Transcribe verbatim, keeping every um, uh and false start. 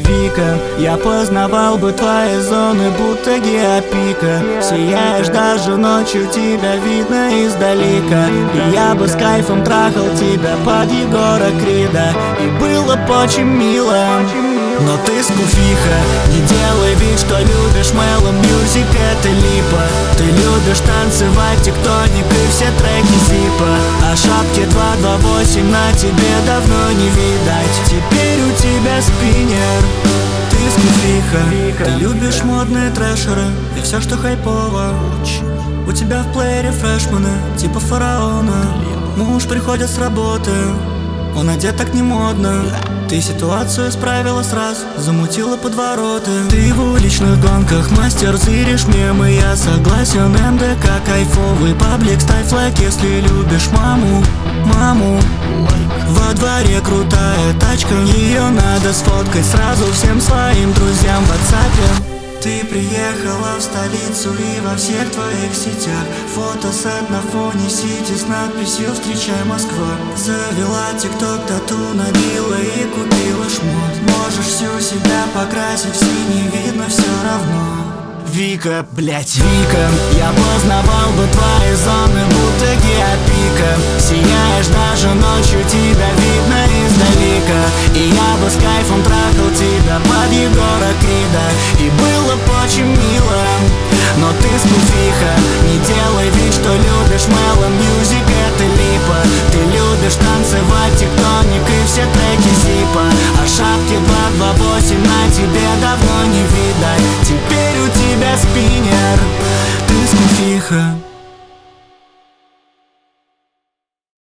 Вика, я познавал бы твои зоны, будто геопика. Сияешь даже ночью, тебя видно издалека. И я бы с кайфом трахал тебя под Егора Крида, и было бы очень мило. Но ты скуфиха, не делай вид, что любишь Mellow Music, это липа. Ты любишь танцевать тектоник и все треки зипа. А шапки два два восемь на тебе давно не видать. Теперь у тебя спиннер. Ты скуфиха, ты любишь модные трэшеры и все, что хайпово. У тебя в плеере фрешманы, типа фараона. Муж приходит с работы, он одет так не модно. Ты ситуацию исправила сразу, замутила подвороты. Ты в уличных гонках мастер, зыришь мемы, я согласен. эм дэ ка кайфовый паблик, ставь лайк, если любишь маму. Маму. Во дворе крутая тачка, ее надо сфоткать сразу всем своим друзьям в ватсапе. Ты приехала в столицу и во всех твоих сетях фотосет на фоне сити с надписью «Встречай, Москва». Завела тикток, тату набила и купила шмот. Можешь всю себя покрасить в синий, видно все равно. Вика, блять, Вика, я познавал бы твои зоны, будто геопика. Сияешь даже ночью, тебя видно издалека. И я бы с кайфом трахал тебя под Егора Крида, и было бы очень мило. Но ты скуфиха, не делай вид, что любишь Mellow Music, это липа. Ты любишь танцевать тектоник и все треки зипа. А шапки два два восемь на тебе давно не видать. Теперь у тебя спиннер, ты скуфиха.